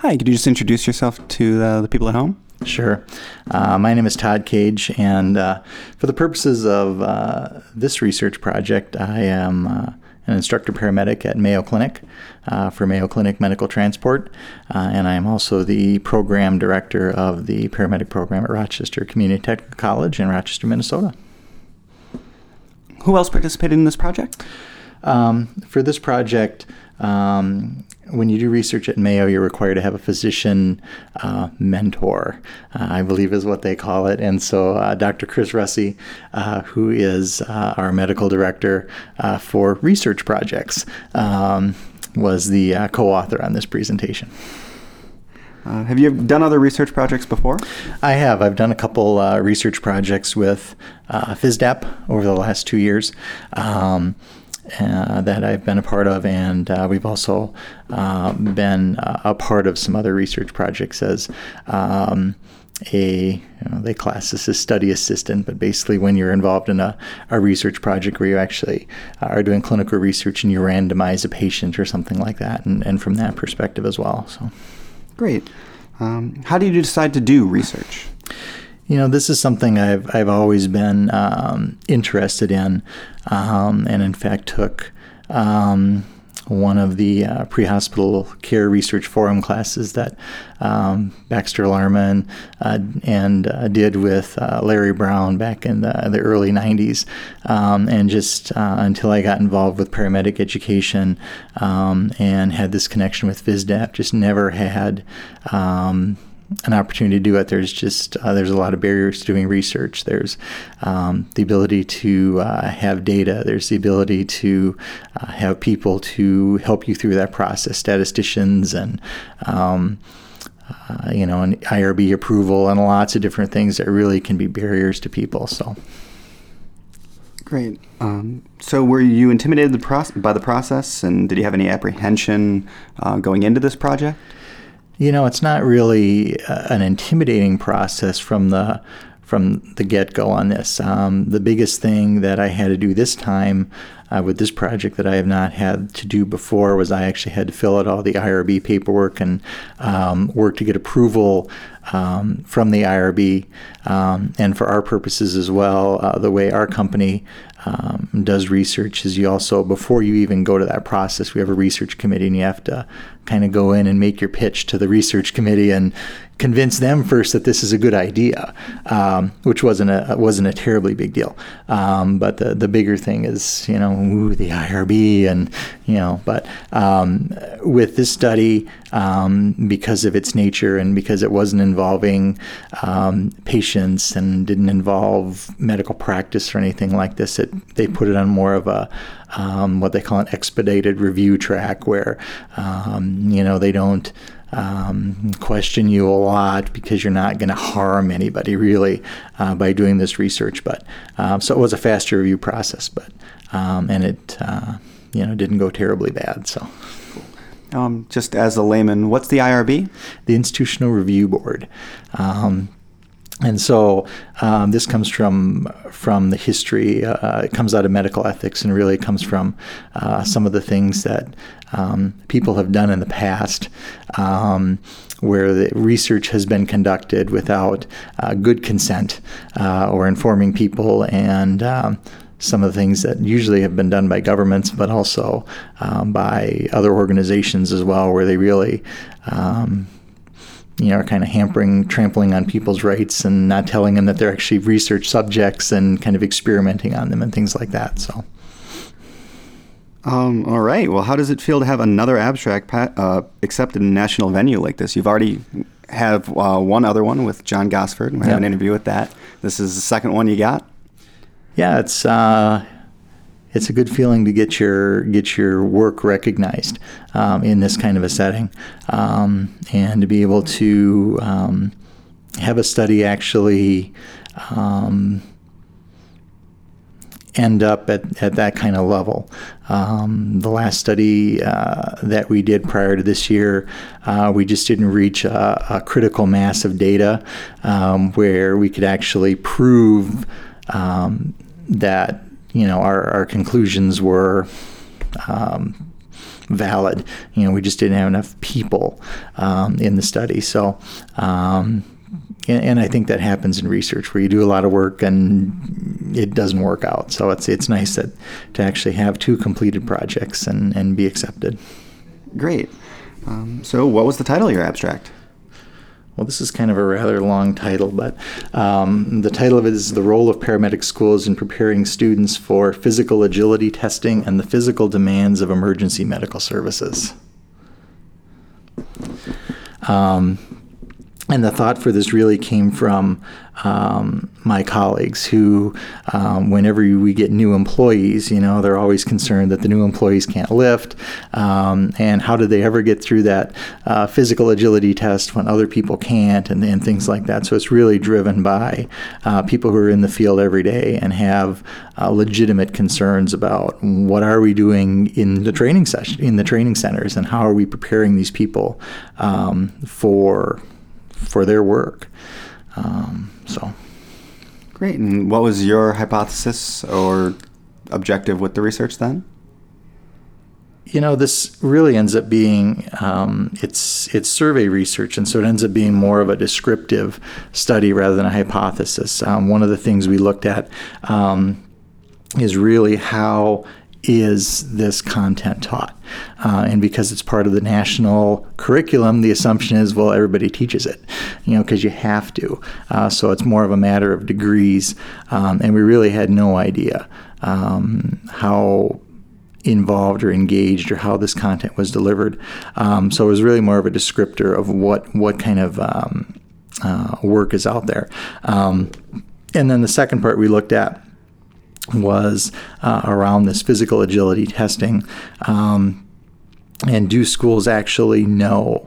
Hi, could you just introduce yourself to the people at home? Sure. My name is Todd Cage, and for the purposes of this research project, I am an instructor paramedic at Mayo Clinic for Mayo Clinic Medical Transport, and I am also the program director of the paramedic program at Rochester Community Technical College in Rochester, Minnesota. Who else participated in this project? For this project, when you do research at Mayo, you're required to have a physician mentor, I believe is what they call it. And so Dr. Chris Russi, who is our medical director for research projects, was the co-author on this presentation. Have you done other research projects before? I have. I've done a couple research projects with FISDAP over the last 2 years. That I've been a part of, and we've also been a part of some other research projects as they class this as study assistant, but basically when you're involved in a research project where you actually are doing clinical research and you randomize a patient or something like that, and from that perspective as well. So, great. How did you decide to do research? This is something I've always been interested in, and in fact took one of the pre-hospital care research forum classes that Baxter Larman and did with Larry Brown back in the early 90s, and just until I got involved with paramedic education and had this connection with FISDAP, just never had an opportunity to do it. There's a lot of barriers to doing research. There's the ability to have data. There's the ability to have people to help you through that process, statisticians and and IRB approval and lots of different things that really can be barriers to people. So. Great. So were you intimidated by the process, and did you have any apprehension going into this project? It's not really an intimidating process from the get-go on this. The biggest thing that I had to do this time with this project that I have not had to do before was I actually had to fill out all the IRB paperwork and work to get approval from the IRB. And for our purposes as well, the way our company does research is you also, before you even go to that process, we have a research committee, and you have to kind of go in and make your pitch to the research committee and convince them first that this is a good idea, which wasn't a terribly big deal. But the bigger thing is, the IRB, and but with this study, because of its nature and because it wasn't involving patients and didn't involve medical practice or anything like this, they put it on more of a what they call an expedited review track, where they don't question you a lot because you're not going to harm anybody really by doing this research. But so it was a faster review process, but and it didn't go terribly bad. So. Just as a layman, what's the IRB? The Institutional Review Board. And so this comes from the history. It comes out of medical ethics, and really comes from some of the things that people have done in the past, where the research has been conducted without good consent or informing people, and some of the things that usually have been done by governments, but also by other organizations as well, where they really are kind of trampling on people's rights and not telling them that they're actually research subjects and kind of experimenting on them and things like that. So. All right. Well, how does it feel to have another abstract accepted in a national venue like this? You've already have one other one with John Gosford. We have an interview with that. This is the second one you got? Yeah, it's a good feeling to get your work recognized in this kind of a setting, and to be able to have a study actually end up at that kind of level. The last study that we did prior to this year, we just didn't reach a critical mass of data where we could actually prove that our conclusions were valid. We just didn't have enough people in the study. So, and I think that happens in research where you do a lot of work and it doesn't work out. So it's nice to actually have 2 completed projects and be accepted. Great. So what was the title of your abstract? Well, this is kind of a rather long title, but the title of it is The Role of Paramedic Schools in Preparing Students for Physical Agility Testing and the Physical Demands of Emergency Medical Services. And the thought for this really came from my colleagues who, whenever we get new employees, they're always concerned that the new employees can't lift, and how do they ever get through that physical agility test when other people can't, and things like that. So it's really driven by people who are in the field every day and have legitimate concerns about what are we doing in the training session, in the training centers, and how are we preparing these people for their work. So great. And what was your hypothesis or objective with the research then? This really ends up being it's survey research, and so it ends up being more of a descriptive study rather than a hypothesis. One of the things we looked at is really how is this content taught? And because it's part of the national curriculum, the assumption is, well, everybody teaches it, because you have to. So it's more of a matter of degrees. And we really had no idea how involved or engaged or how this content was delivered. So it was really more of a descriptor of what kind of work is out there. And then the second part we looked at was around this physical agility testing, and do schools actually know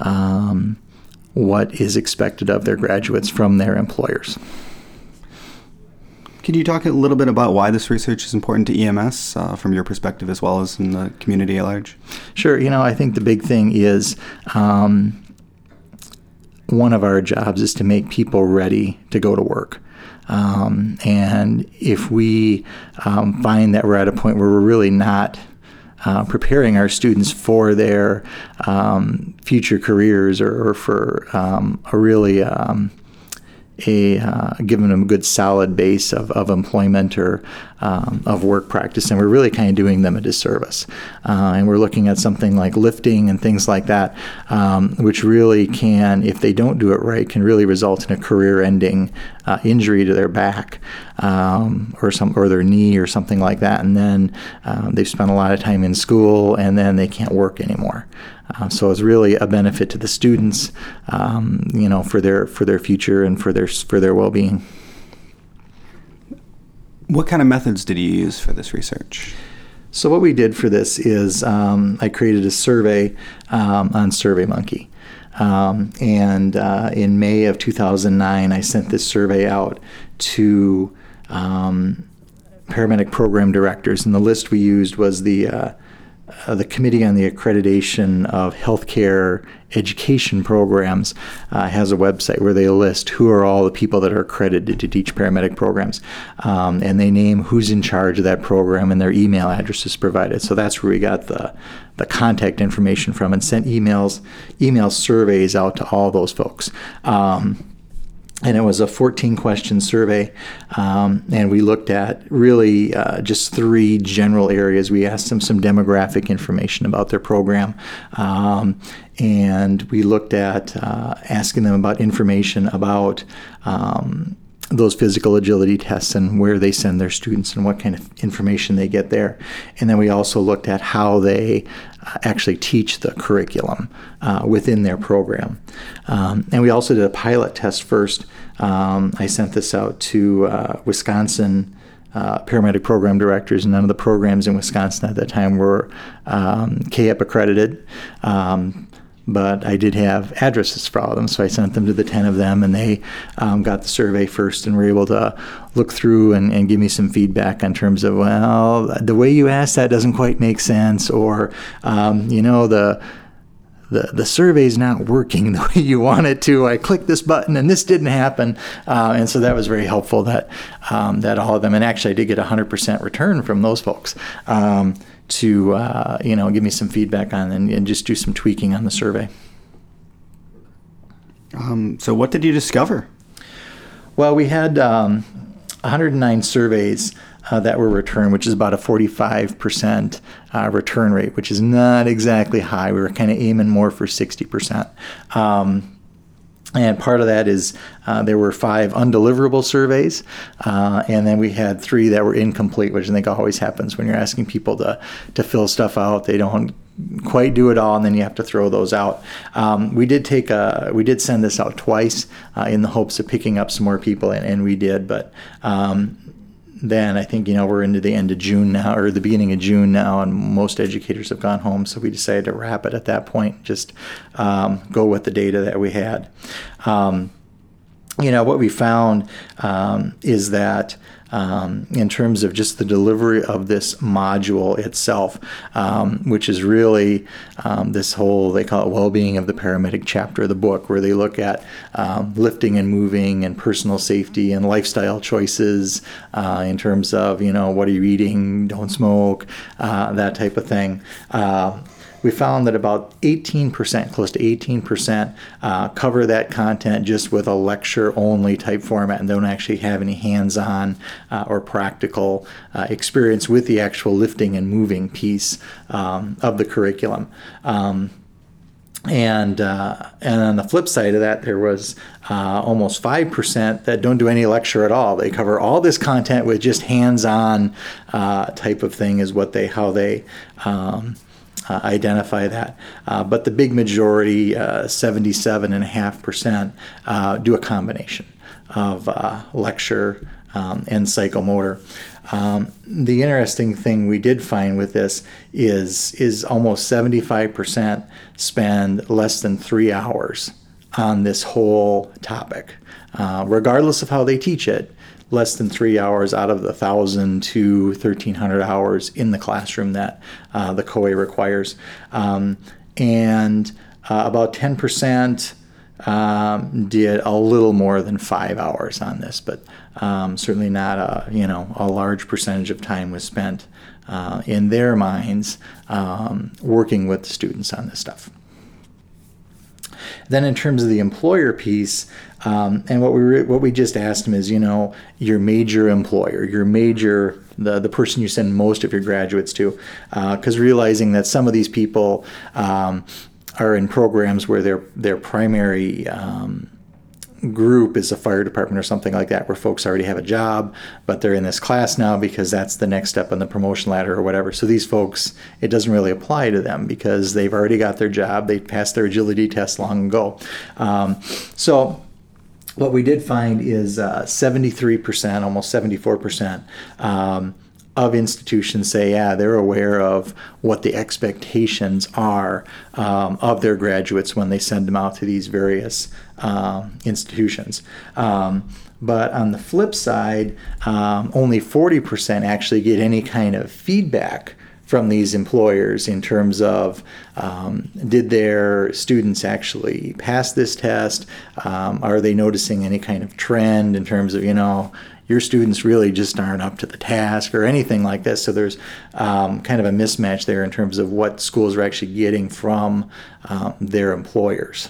what is expected of their graduates from their employers? Could you talk a little bit about why this research is important to EMS from your perspective as well as in the community at large? Sure. I think the big thing is one of our jobs is to make people ready to go to work. And if we find that we're at a point where we're really not preparing our students for their future careers or for a really giving them a good solid base of employment or of work practice, and we're really kind of doing them a disservice. And we're looking at something like lifting and things like that, which really can, if they don't do it right, can really result in a career-ending injury to their back or their knee or something like that. And then they've spent a lot of time in school, and then they can't work anymore. So it's really a benefit to the students, for their future and for their well-being. What kind of methods did you use for this research? So what we did for this is I created a survey on SurveyMonkey. And in May of 2009, I sent this survey out to paramedic program directors, and the list we used was the Committee on the Accreditation of Healthcare Education Programs has a website where they list who are all the people that are accredited to teach paramedic programs, and they name who's in charge of that program, and their email address is provided. So that's where we got the contact information from, and sent email surveys out to all those folks. And it was a 14-question survey, and we looked at really just 3 general areas. We asked them some demographic information about their program, and we looked at asking them about information about those physical agility tests and where they send their students and what kind of information they get there. And then we also looked at how they actually teach the curriculum within their program. And we also did a pilot test first. I sent this out to Wisconsin paramedic program directors, and none of the programs in Wisconsin at that time were CAEP accredited. But I did have addresses for all of them, so I sent them to the 10 of them, and they got the survey first and were able to look through and give me some feedback in terms of, well, the way you asked that doesn't quite make sense, or, the survey's not working the way you want it to. I clicked this button and this didn't happen. And so that was very helpful that all of them, and actually I did get 100% return from those folks. give me some feedback on and just do some tweaking on the survey. So what did you discover? Well, we had 109 surveys that were returned, which is about a 45% return rate, which is not exactly high. We were kind of aiming more for 60%. And part of that is there were 5 undeliverable surveys, and then we had 3 that were incomplete, which I think always happens when you're asking people to fill stuff out. They don't quite do it all, and then you have to throw those out. We did send this out twice in the hopes of picking up some more people, and we did, but then I think, we're into the end of June now, or the beginning of June now, and most educators have gone home, so we decided to wrap it at that point, just go with the data that we had. What we found is that in terms of just the delivery of this module itself, which is really this whole, they call it well-being of the paramedic chapter of the book, where they look at lifting and moving and personal safety and lifestyle choices in terms of, what are you eating, don't smoke, that type of thing. We found that about 18%, close to 18%, cover that content just with a lecture-only type format and don't actually have any hands-on or practical experience with the actual lifting and moving piece of the curriculum. And on the flip side of that, there was almost 5% that don't do any lecture at all. They cover all this content with just hands-on type of thing is how they identify that. But the big majority, 77.5%, do a combination of lecture and psychomotor. The interesting thing we did find with this is almost 75% spend less than 3 hours on this whole topic, regardless of how they teach it. Less than 3 hours out of the 1,000 to 1,300 hours in the classroom that the COE requires. And about 10% did a little more than 5 hours on this, but certainly not a large percentage of time was spent in their minds working with the students on this stuff. Then in terms of the employer piece, and what we just asked them is, your major employer, the person you send most of your graduates to, because realizing that some of these people are in programs where their primary group is a fire department or something like that, where folks already have a job, but they're in this class now because that's the next step on the promotion ladder or whatever. So these folks, it doesn't really apply to them because they've already got their job. They passed their agility test long ago. So what we did find is 73%, almost 74%, of institutions say, they're aware of what the expectations are of their graduates when they send them out to these various institutions. But on the flip side, only 40% actually get any kind of feedback from these employers in terms of did their students actually pass this test? Are they noticing any kind of trend in terms of, your students really just aren't up to the task or anything like this? So there's kind of a mismatch there in terms of what schools are actually getting from their employers.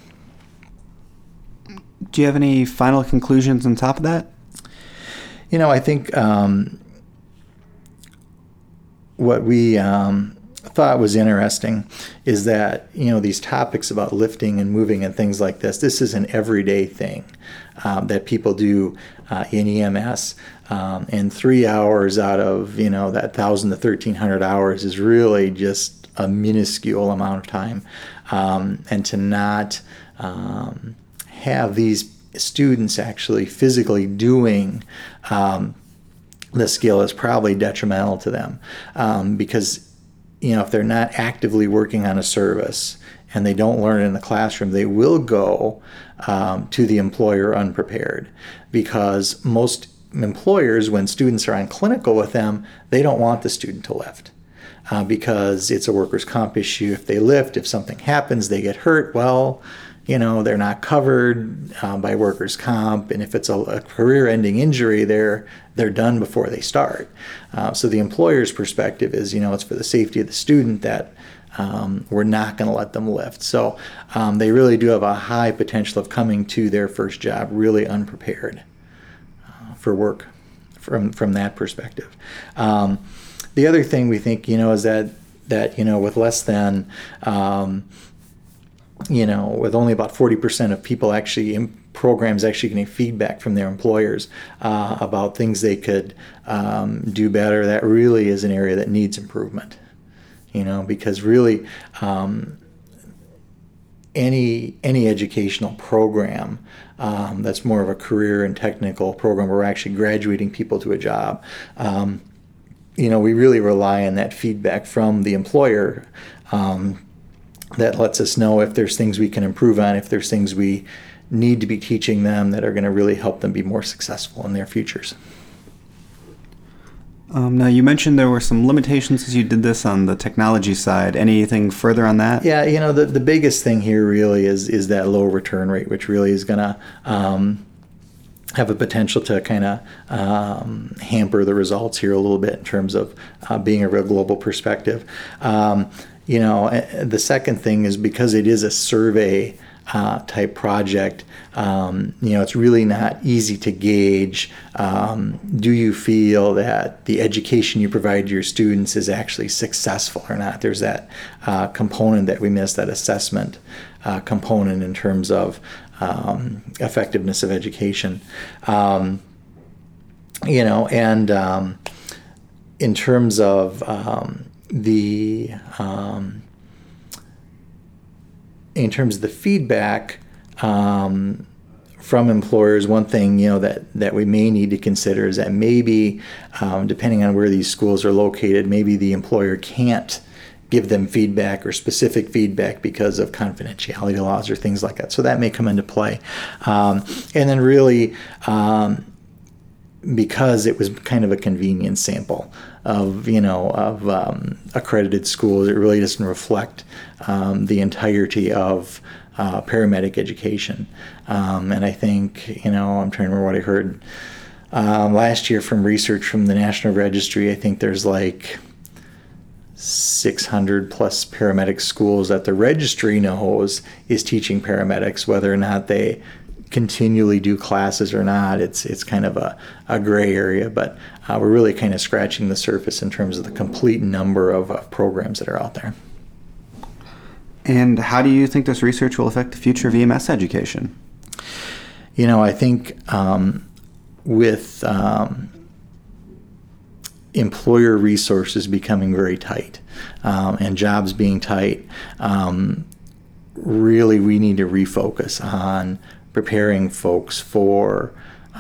Do you have any final conclusions on top of that? I think what we thought was interesting is that, these topics about lifting and moving and things like this is an everyday thing that people do in EMS. And 3 hours out of, that 1,000 to 1,300 hours is really just a minuscule amount of time. And to not have these students actually physically doing the skill is probably detrimental to them because, if they're not actively working on a service and they don't learn it in the classroom, they will go to the employer unprepared, because most employers, when students are on clinical with them, they don't want the student to lift because it's a workers' comp issue. If they lift, if something happens, they get hurt, well, they're not covered by workers' comp, and if it's a career-ending injury, they're done before they start. So the employer's perspective is, it's for the safety of the student that we're not going to let them lift. So they really do have a high potential of coming to their first job really unprepared for work from that perspective. The other thing we think, is that with less than, with only about 40% of people actually in programs actually getting feedback from their employers about things they could do better, that really is an area that needs improvement. Because really any educational program that's more of a career and technical program where we're actually graduating people to a job, we really rely on that feedback from the employer that lets us know if there's things we can improve on, if there's things we need to be teaching them that are going to really help them be more successful in their futures. Now, you mentioned there were some limitations as you did this on the technology side. Anything further on that? Yeah, the biggest thing here really is that low return rate, which really is going to have a potential to kind of hamper the results here a little bit in terms of being a real global perspective. The second thing is because it is a survey type project, it's really not easy to gauge, do you feel that the education you provide to your students is actually successful or not? There's that component that we missed, that assessment component in terms of effectiveness of education. And in terms of in terms of the feedback from employers, one thing that we may need to consider is that maybe, depending on where these schools are located, maybe the employer can't give them feedback or specific feedback because of confidentiality laws or things like that. So that may come into play. And then really, because it was kind of a convenience sample of accredited schools, it really doesn't reflect the entirety of paramedic education. And I think, I'm trying to remember what I heard last year from research from the National Registry. I think there's like 600 plus paramedic schools that the registry knows is teaching paramedics. Whether or not they continually do classes or not, it's kind of a gray area, but we're really kind of scratching the surface in terms of the complete number of programs that are out there. And how do you think this research will affect the future of EMS education? I think with employer resources becoming very tight and jobs being tight, really we need to refocus on preparing folks for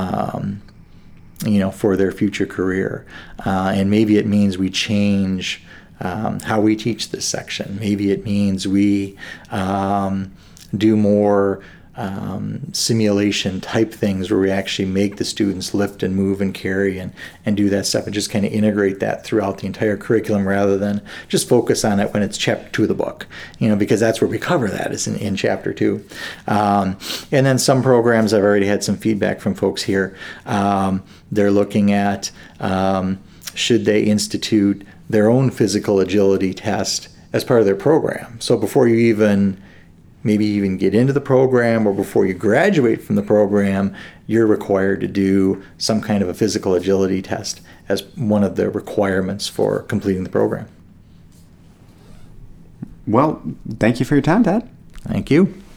for their future career, and maybe it means we change how we teach this section. Maybe it means we do more simulation type things where we actually make the students lift and move and carry and do that stuff and just kind of integrate that throughout the entire curriculum rather than just focus on it when it's chapter 2 of the book, because that's where we cover that is in chapter 2. And then some programs, I've already had some feedback from folks here. They're looking at should they institute their own physical agility test as part of their program. So before you even get into the program or before you graduate from the program, you're required to do some kind of a physical agility test as one of the requirements for completing the program. Well, thank you for your time, Ted. Thank you.